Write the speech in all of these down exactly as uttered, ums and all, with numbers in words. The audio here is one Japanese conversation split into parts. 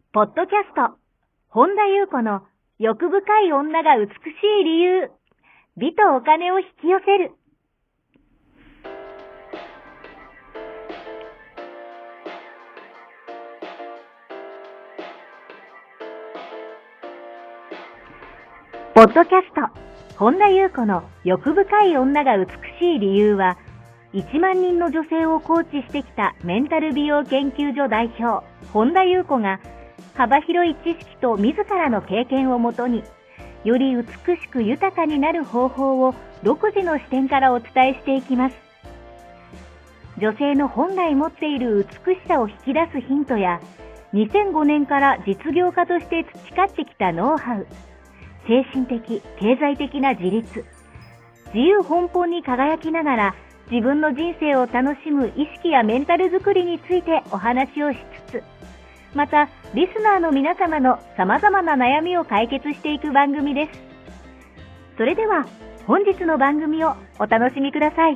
ポッドキャスト、本田裕子の欲深い女が美しい理由、美とお金を引き寄せる。ポッドキャスト、本田裕子の欲深い女が美しい理由は、いちまんにんの女性をコーチしてきたメンタル美容研究所代表、本田裕子が、幅広い知識と自らの経験をもとに、より美しく豊かになる方法を独自の視点からお伝えしていきます。女性の本来持っている美しさを引き出すヒントや、にせんごねんから実業家として培ってきたノウハウ、精神的、経済的な自立、自由奔放に輝きながら自分の人生を楽しむ意識やメンタルづくりについてお話をしつつ、またリスナーの皆様の様々な悩みを解決していく番組です。それでは本日の番組をお楽しみください。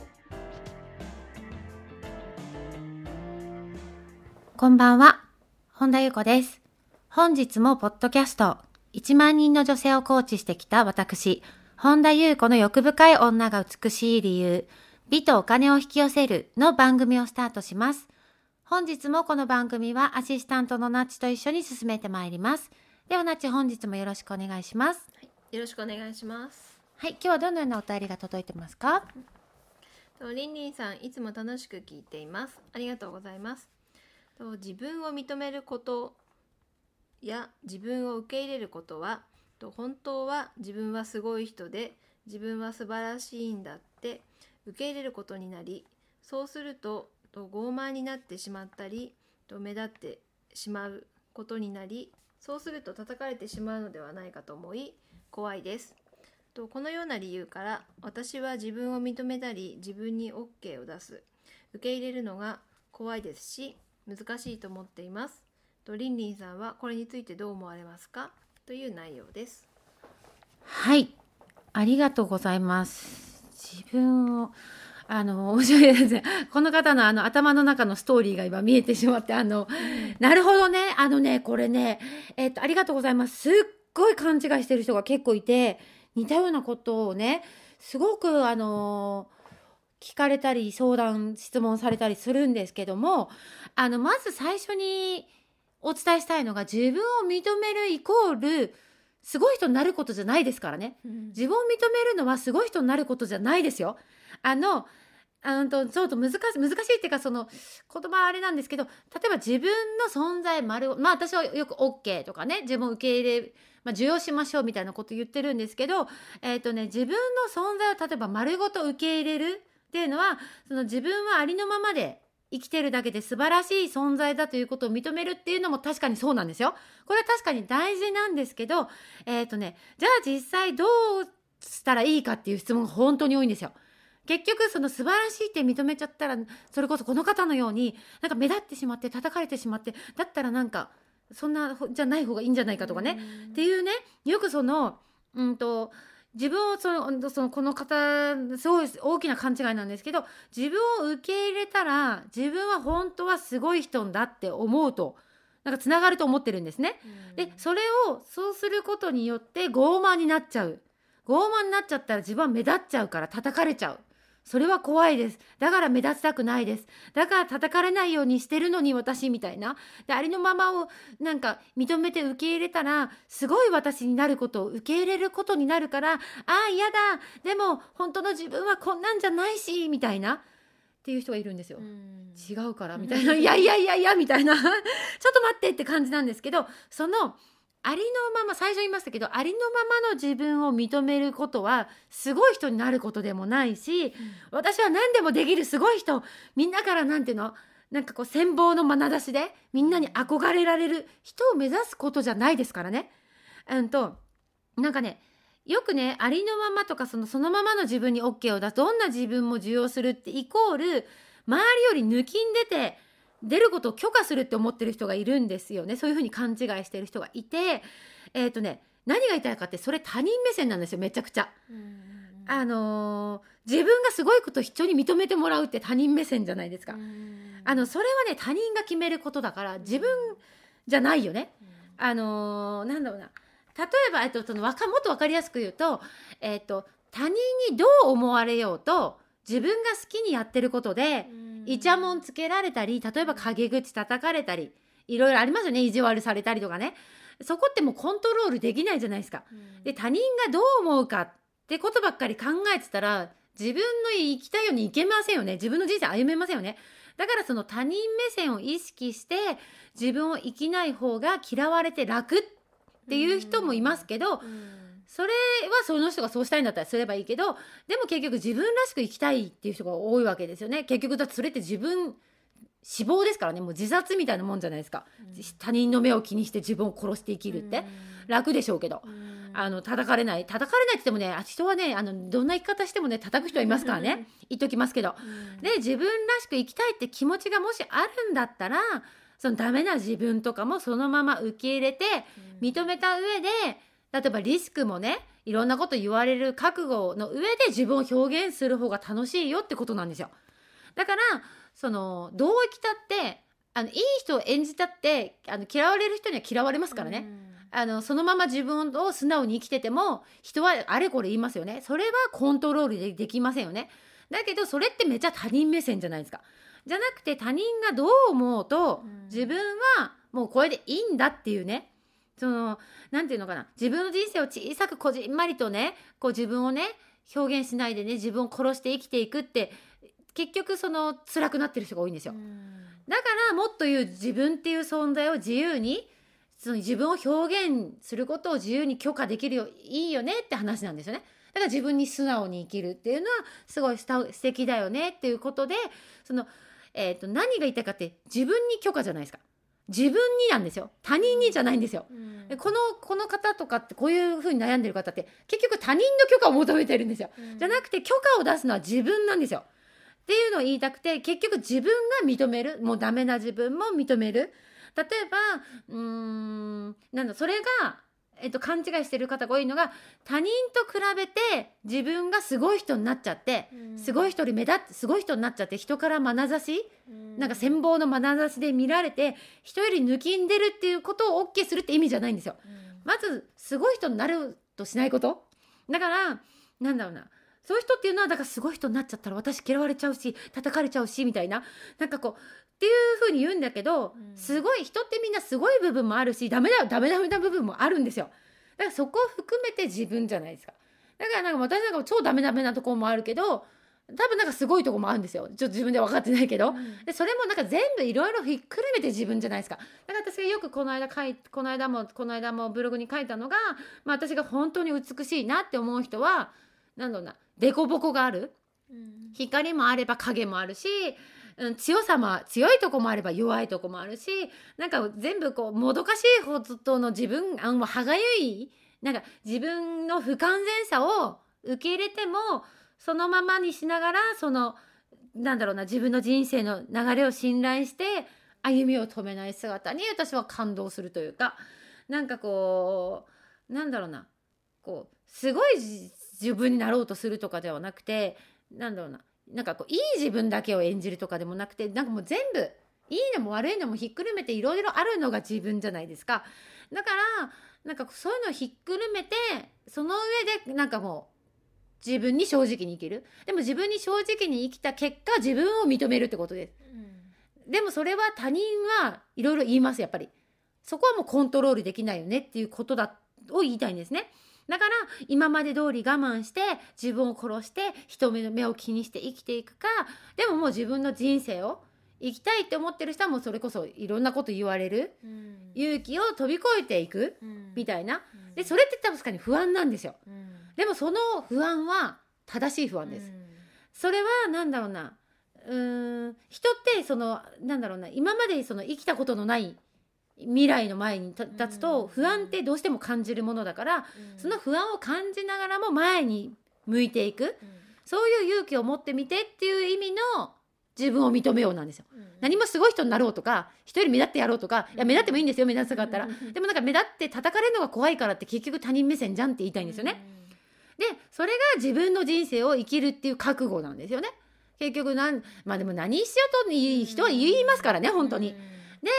こんばんは、本田裕子です。本日もポッドキャストいちまんにんの女性をコーチしてきた私、本田裕子の欲深い女が美しい理由、美とお金を引き寄せるの番組をスタートします。本日もこの番組はアシスタントのナッチと一緒に進めてまいります。ではナッチ、本日もよろしくお願いします。 はい、よろしくお願いします。 はい、今日はどのようなお便りが届いてますか？ とリンリンさん、いつも楽しく聞いています。ありがとうございます。と自分を認めることや自分を受け入れることは、と本当は自分はすごい人で自分は素晴らしいんだって受け入れることになり、そうするとと傲慢になってしまったりと目立ってしまうことになり、そうすると叩かれてしまうのではないかと思い怖いです。とこのような理由から私は自分を認めたり自分に OK を出す、受け入れるのが怖いですし難しいと思っています。とリンリンさんはこれについてどう思われますか？という内容です。 はい、ありがとうございます。自分をあの面白いですね。この方のあの頭の中のストーリーが今見えてしまって、あの、うん、なるほどね、あのね、これね、えっとありがとうございます。すっごい勘違いしてる人が結構いて、似たようなことをね、すごくあの聞かれたり相談質問されたりするんですけども、あのまず最初にお伝えしたいのが、自分を認めるイコールすごい人になることじゃないですからね、うん、自分を認めるのはすごい人になることじゃないですよ。あのあのとちょっと難しい難しいっていうか、その言葉はあれなんですけど、例えば自分の存在丸、まあ私はよく OK とかね、自分を受け入れ、まあ、受容しましょうみたいなこと言ってるんですけど、えっとね自分の存在を例えば丸ごと受け入れるっていうのは、その自分はありのままで生きてるだけで素晴らしい存在だということを認めるっていうのも確かにそうなんですよ。これは確かに大事なんですけど、えっとねじゃあ実際どうしたらいいかっていう質問が本当に多いんですよ。結局その素晴らしいって認めちゃったら、それこそこの方のようになんか目立ってしまって叩かれてしまって、だったらなんかそんなじゃない方がいいんじゃないかとかね、っていうね、よくそのうんと自分をそのそのこの方すごい大きな勘違いなんですけど、自分を受け入れたら自分は本当はすごい人だって思うとなんかつながると思ってるんですね。でそれをそうすることによって傲慢になっちゃう。傲慢になっちゃったら自分は目立っちゃうから叩かれちゃう。それは怖いです。だから目立ちたくないです。だから叩かれないようにしてるのに私みたいな。で、ありのままをなんか認めて受け入れたら、すごい私になることを受け入れることになるから、ああ、嫌だ。でも本当の自分はこんなんじゃないし、みたいな。っていう人がいるんですよ。違うからみたいな。いやいやいやいや、みたいな。ちょっと待ってって感じなんですけど、その、ありのまま、最初言いましたけど、ありのままの自分を認めることはすごい人になることでもないし、うん、私は何でもできるすごい人、みんなからなんていうの、なんかこう羨望の眼差しでみんなに憧れられる人を目指すことじゃないですからね。うんとなんかね、よくね、ありのままとかそのそのままの自分に OK を出す、どんな自分も受容するってイコール周りより抜きん出て出ることを許可するって思ってる人がいるんですよね。そういうふうに勘違いしてる人がいて、えっとね、何が言いたいかって、それ他人目線なんですよ、めちゃくちゃ。あのー、自分がすごいことを人に認めてもらうって他人目線じゃないですか。あのそれはね、他人が決めることだから、自分じゃないよね。あのー、なんだろうな、例えば、えっと、そのわかもっと分かりやすく言うと、えっと、他人にどう思われようと自分が好きにやってることで、イチャモンつけられたり、例えば陰口叩かれたり、いろいろありますよね。意地悪されたりとかね。そこってもうコントロールできないじゃないですか。で、他人がどう思うかってことばっかり考えてたら、自分の生きたいようにいけませんよね。自分の人生歩めませんよね。だからその他人目線を意識して自分を生きない方が嫌われて楽っていう人もいますけど、それはその人がそうしたいんだったらすればいいけど、でも結局自分らしく生きたいっていう人が多いわけですよね。結局だってそれって自分死亡ですからね。もう自殺みたいなもんじゃないですか、うん、他人の目を気にして自分を殺して生きるって、うん、楽でしょうけど、うん、あの叩かれない叩かれないって言ってもね、人はね、あのどんな生き方してもね叩く人はいますからね言っときますけど、うん、で自分らしく生きたいって気持ちがもしあるんだったら、そのダメな自分とかもそのまま受け入れて認めた上で、例えばリスクもね、いろんなこと言われる覚悟の上で自分を表現する方が楽しいよってことなんですよ。だからそのどう生きたってあのいい人を演じたってあの嫌われる人には嫌われますからね、うん、あのそのまま自分を素直に生きてても人はあれこれ言いますよね。それはコントロールでできませんよね。だけどそれってめっちゃ他人目線じゃないですか。じゃなくて他人がどう思うと、うん、自分はもうこれでいいんだっていうね、そのなんていうのかな、自分の人生を小さくこじんまりとね、こう自分をね表現しないでね、自分を殺して生きていくって結局その辛くなってる人が多いんですよ。だからもっと言う自分っていう存在を自由に、その自分を表現することを自由に許可できるよ、いいよねって話なんですよね。だから自分に素直に生きるっていうのはすごい素敵だよねっていうことで、その、えーと、何が言いたいかって、自分に許可じゃないですか。自分になんですよ。他人にじゃないんですよ。うん、このこの方とかってこういう風に悩んでる方って結局他人の許可を求めてるんですよ。うん、じゃなくて許可を出すのは自分なんですよ。っていうのを言いたくて、結局自分が認める、もうダメな自分も認める。例えばうーんなんだそれが、えっと、勘違いしてる方が多いのが、他人と比べて自分がすごい人になっちゃって、うん、すごい人に目立ってすごい人になっちゃって、人から眼差し、うん、なんか羨望の眼差しで見られて人より抜きんでるっていうことを OK するって意味じゃないんですよ。うん、まずすごい人になるとしないこと。だからなんだろうな、そういう人っていうのはだからすごい人になっちゃったら私嫌われちゃうし叩かれちゃうしみたいな、なんかこうっていう風に言うんだけど、うん、すごい人ってみんなすごい部分もあるし、ダメだダメダメな部分もあるんですよ。だからそこを含めて自分じゃないですか。だからなんか私なんか超ダメダメなところもあるけど、多分なんかすごいところもあるんですよ。ちょっと自分で分かってないけど、うん、でそれもなんか全部いろいろひっくるめて自分じゃないですか。だから私がよくこの間書いこの間もこの間もブログに書いたのが、まあ、私が本当に美しいなって思う人はなんだろうな、デコボコがある、うん、光もあれば影もあるし、うん、強さも強いとこもあれば弱いとこもあるし、なんか全部こうもどかしいほどの自分あの歯がゆい、なんか自分の不完全さを受け入れてもそのままにしながら、そのなんだろうな、自分の人生の流れを信頼して歩みを止めない姿に私は感動するというか、なんかこうなんだろうな、こうすごい自分になろうとするとかではなくて、なんだろうな、なんかこういい自分だけを演じるとかでもなくて、なんかもう全部いいのも悪いのもひっくるめていろいろあるのが自分じゃないですか。だからなんかそういうのをひっくるめて、その上でなんかもう自分に正直に生きる。でも自分に正直に生きた結果自分を認めるってことです、うん、でもそれは他人はいろいろ言います。やっぱりそこはもうコントロールできないよねっていうことだを言いたいんですね。だから今まで通り我慢して自分を殺して人目の目を気にして生きていくか、でももう自分の人生を生きたいって思ってる人はもうそれこそいろんなこと言われる、うん、勇気を飛び越えていく、うん、みたいな。でそれって確かに不安なんですよ、うん、でもその不安は正しい不安です、うん、それはなんだろうな、うーん人ってそのなんだろうな、今までその生きたことのない未来の前に立つと不安ってどうしても感じるものだから、うん、その不安を感じながらも前に向いていく、うん、そういう勇気を持ってみてっていう意味の自分を認めようなんですよ、うん、何もすごい人になろうとか人より目立ってやろうとか、いや目立ってもいいんですよ、目立つかったら、うん、でもなんか目立って叩かれるのが怖いからって結局他人目線じゃんって言いたいんですよね、うん、でそれが自分の人生を生きるっていう覚悟なんですよね。結局なんまあでも何しようといい人は言いますからね、本当に。で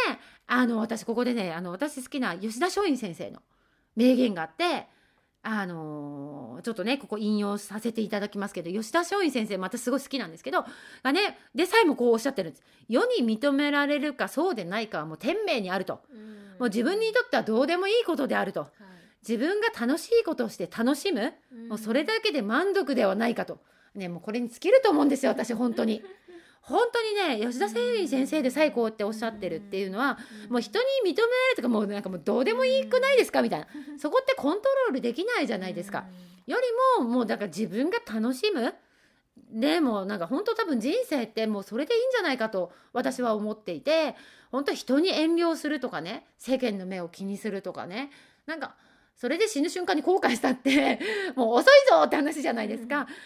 あの私ここでね、あの私好きな吉田松陰先生の名言があって、あのー、ちょっとねここ引用させていただきますけど、吉田松陰先生またすごい好きなんですけどがね、でさえもこうおっしゃってるんです。世に認められるかそうでないかはもう天命にあると、うん、もう自分にとってはどうでもいいことであると、はい、自分が楽しいことをして楽しむ、うん、もうそれだけで満足ではないかと、ね、もうこれに尽きると思うんですよ私本当に本当にね、吉田松陰先生でさえこうっておっしゃってるっていうのは、もう人に認められるとかもうなんかもうどうでもいいくないですかみたいな、そこってコントロールできないじゃないですか。よりももうだから自分が楽しむ、でもなんか本当多分人生ってもうそれでいいんじゃないかと私は思っていて、本当人に遠慮するとかね、世間の目を気にするとかね、なんかそれで死ぬ瞬間に後悔したってもう遅いぞって話じゃないですか、うん、だから、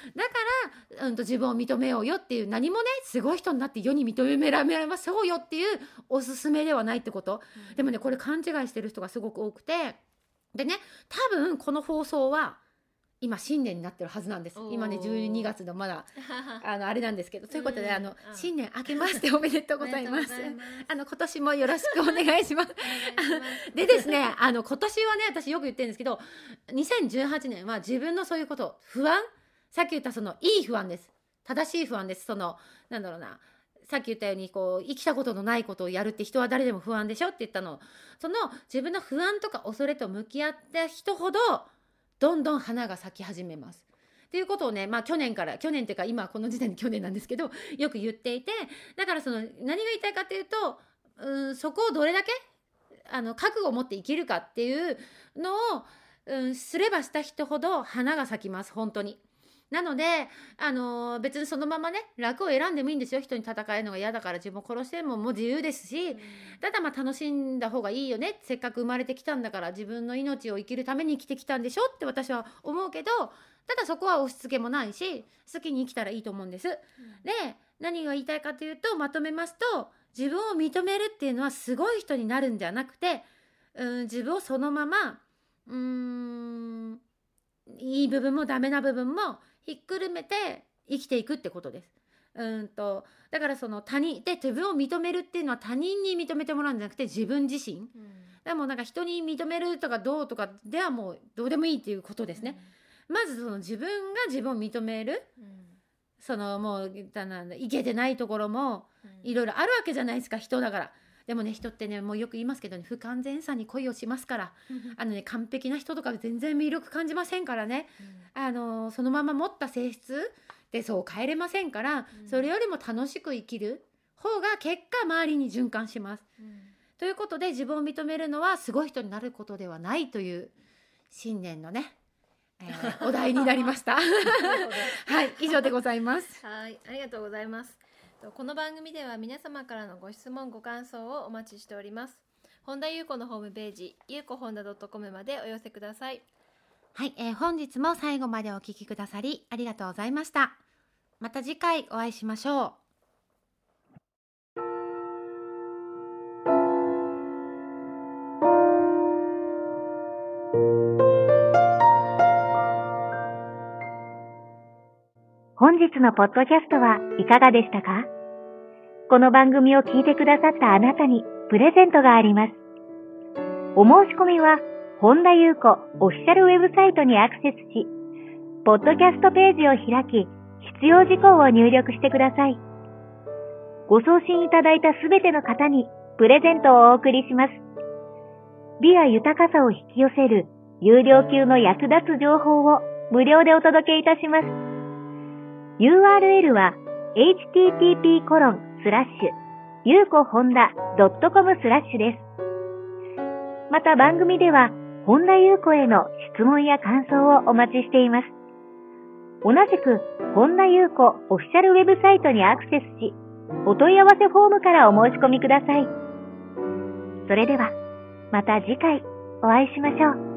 うん、と自分を認めようよっていう、何もねすごい人になって世に認められましょうよっていうおすすめではないってこと、うん、でもねこれ勘違いしてる人がすごく多くて、でね多分この放送は今新年になってるはずなんです。今ねじゅうにがつのまだあのあれなんですけど、ということであの、うん、新年明けましておめでとうございます。あの今年もよろしくお願いします。でですね、あの今年はね私よく言ってるんですけど、にせんじゅうはちねんは自分のそういうこと不安、さっき言ったそのいい不安です。正しい不安です。そのなんだろうな。さっき言ったようにこう生きたことのないことをやるって人は誰でも不安でしょって言ったの。その自分の不安とか恐れと向き合った人ほどどんどん花が咲き始めますっていうことをね、まあ去年から去年っていうか今この時点で去年なんですけどよく言っていて、だからその何が言いたいかっていうと、うん、そこをどれだけあの覚悟を持って生きるかっていうのを、うん、すればした人ほど花が咲きます本当に。なので、あのー、別にそのままね楽を選んでもいいんですよ。人に戦えるのが嫌だから自分を殺してももう自由ですし、うん、ただまあ楽しんだ方がいいよね、せっかく生まれてきたんだから自分の命を生きるために生きてきたんでしょって私は思うけど、ただそこは押し付けもないし好きに生きたらいいと思うんです、うん、で何が言いたいかというと、まとめますと、自分を認めるっていうのはすごい人になるんじゃなくて、うん、自分をそのままうーんいい部分もダメな部分もひっくるめて生きていくってことです。うんとだからその他人で自分を認めるっていうのは他人に認めてもらうんじゃなくて自分自身、うん、でもなんか人に認めるとかどうとかではもうどうでもいいっていうことですね、うん、まずその自分が自分を認める、うん、そのもういけてないところもいろいろあるわけじゃないですか、人だから。でもね人ってねもうよく言いますけどね、不完全さに恋をしますからあのね完璧な人とか全然魅力感じませんからね、うん、あのそのまま持った性質でそう変えれませんから、うん、それよりも楽しく生きる方が結果周りに循環します、うん、ということで自分を認めるのはすごい人になることではないという新年のね、えー、お題になりましたはい以上でございます。 はい、ありがとうございます。この番組では皆様からのご質問ご感想をお待ちしております。本田裕子のホームページゆうこ本田 .com までお寄せください。 はい、えー、本日も最後までお聞きくださりありがとうございました。また次回お会いしましょう。 本日のポッドキャストはいかがでしたか？この番組を聞いてくださったあなたにプレゼントがあります。お申し込みは本田裕子オフィシャルウェブサイトにアクセスし、ポッドキャストページを開き、必要事項を入力してください。ご送信いただいたすべての方にプレゼントをお送りします。美や豊かさを引き寄せる有料級の役立つ情報を無料でお届けいたします。ユーアールエル は エイチティーティーピーコロンスラッシュゆうこほんだ .com スラッシュです。また番組では本田裕子への質問や感想をお待ちしています。同じく本田裕子オフィシャルウェブサイトにアクセスし、お問い合わせフォームからお申し込みください。それではまた次回お会いしましょう。